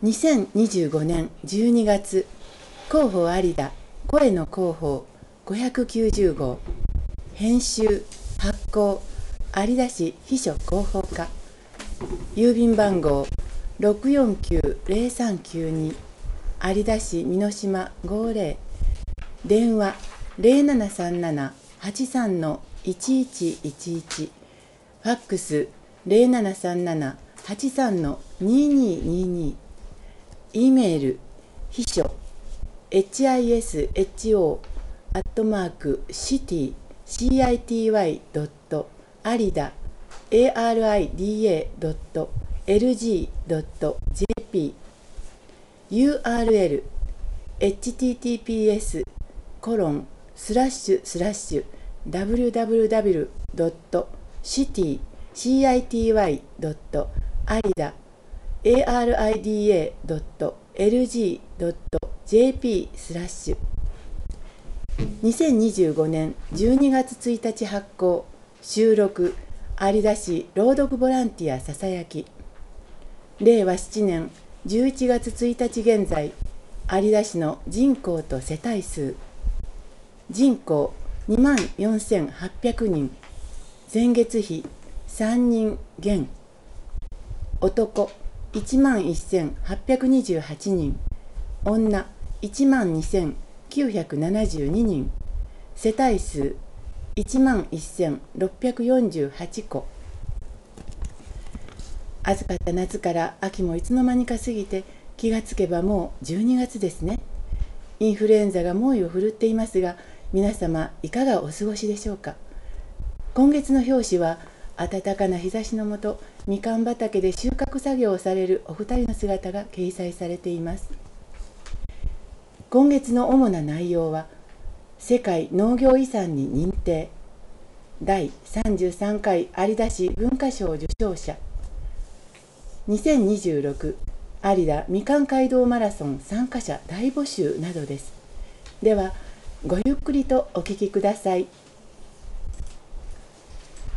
2025年12月、広報有田声の広報590号、編集発行有田市秘書広報課、郵便番号649-0392、有田市美島50、電話0737-83-1111、ファックス0737-83-2222、E メール秘書 hisho@city-arida.lg.jp、 URL https://www.city-arida.lg.jp/。 2025年12月1日発行、収録有田市朗読ボランティアささやき、令和7年11月1日現在、有田市の人口と世帯数、人口24,800人、前月比3人減、男11,828人、女12,972人、世帯数11,648戸。暑かった夏から秋もいつの間にか過ぎて、気がつけばもう12月ですね。インフルエンザが猛威を振るっていますが、皆様いかがお過ごしでしょうか。今月の表紙は暖かな日差しのもと、みかん畑で収穫作業をされるお二人の姿が掲載されています。今月の主な内容は、世界農業遺産に認定、第33回有田市文化賞受賞者、2026有田みかん街道マラソン参加者大募集などです。では、ごゆっくりとお聞きください。